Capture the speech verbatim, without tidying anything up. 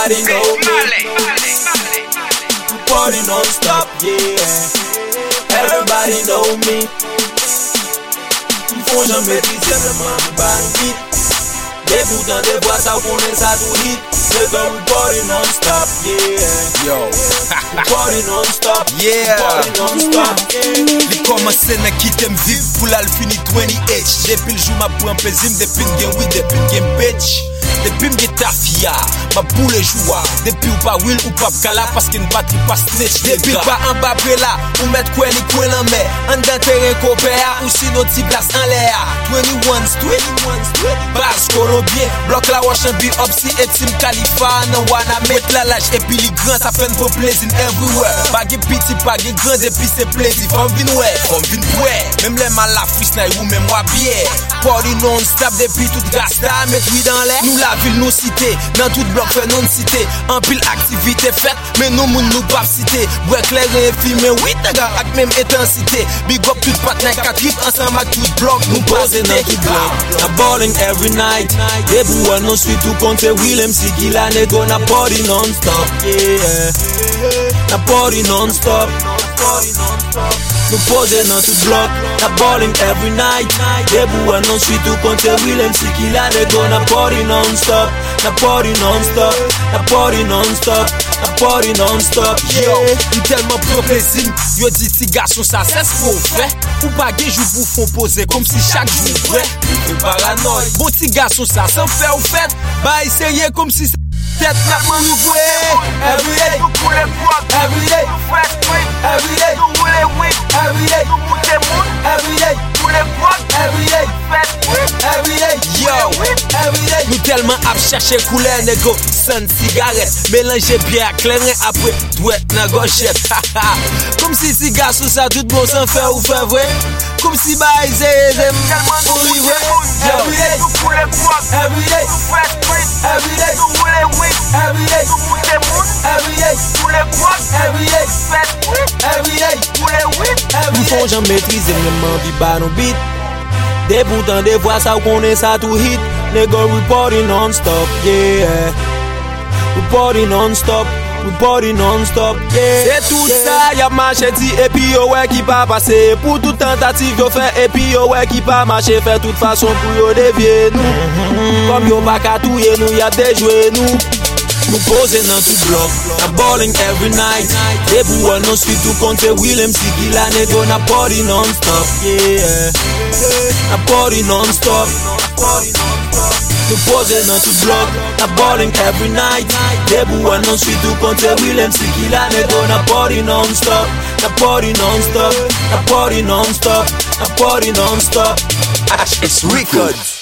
everybody know me. We party non-stop, yeah. Everybody know me. Faut jamais maîtriser vraiment le bandit. Des bouts dans des voix, ça connaît ça tout hit. C'est comme we party non-stop, yeah. Yo, We party non-stop, yeah. party non-stop, yeah. Li komanse nan ki tem viv pou lal fini vingt-huit. Depi l jou ma pran plezim, depi n gen oui, depi n gen bitch. Depi m gen tafia, ma pou le joua. Depi ou pa will ou pa kala, paske n batri pa snitch. Depi pa an babre la, ou met kwen li kwen lan me. An dan teren kope a, ou si no ti plas an le a. twenty-one street, bas kolombien. Blok la wash and be up si etim Khalifa. Nan wana met la laj, epi li gran, ta fen pou plezin everywhere. Page piti, page gran, depi se plezi. Fom vin we, fom vin pwe. Mem le man la freestyle ou mem wa biye. Party non-stop, depi tout rasta, met oui dans l'air. Nou la ville nou cité, nan tout blok fè non cité. An pile activité fèt, men nou moun nou pap cité. Bouè clair et filmé, oui taga ak même intensité. Big up tout patnen kat rip, ensemble ak tout blok. Nou pose nan tout blok. Na balling every night. Debou an nou suit tout konte Willem si ki la nego. Na party non-stop, yeah. Na party non-stop. Nou pose nan tout blok. Na balling every night. Debou an nou suit tout konte Willem si ki la nego. Na party non-stop. Na party non-stop. Na party non-stop. Na party non-stop, Yo, m telman profezim. Yo di ti gason sa ses pou fè. Ou pa gen jou pou fon pose kom si chak jou vre. Ou paranoid. Bon ti gason sa san fè ou fèt. Ba y serye kom si se tèt nak man nou vwe. Everyday, Nou koule fok, everyday, nou fresh street, everyday, nou roule weed, everyday, nou moute moun, everyday, koule fok, everyday, fresh street, everyday. Yo, everyday. Nou telman ap cherche koule nego. San sigaret, mélange bière claire après douette nan gauchette. Comme si si gason sa tout bon sans faire ou faire vrai. Comme si ba y zé zé ou livre. Everyday, nou koule fok, everyday, nou fresh street, everyday, nou roule weed, everyday, nou moute moun, everyday, koule fok, everyday, fresh street, everyday, koule weed, Nou everyday. fon jan maîtrize mèman vi ba nou beat. Des bouts dans des voix, ça connaît ça tout hit. Nego we party non-stop, yeah. We party non-stop, we party non-stop, yeah. C'est tout ça, y'a marché ti et puis yo ouais qui pas passé. Pour toute tentative yo fait et puis yo ouais qui pas marché. Fait toute façon pour yo dévier nous. Comme yo pas qu'à touyer nous, y'a déjoué nous. Nou pose nan tout blok. Na balling every night. Debou an nou suit tout konte Willem si ki la nego. Na party non-stop, yeah. Na party non-stop. Nou pose nan tout blok. Na balling every night. Debou an nou suit tout konte Willem si ki la nego. Na party non-stop. Na party non-stop. Na party non-stop. Na party non-stop. H S Records.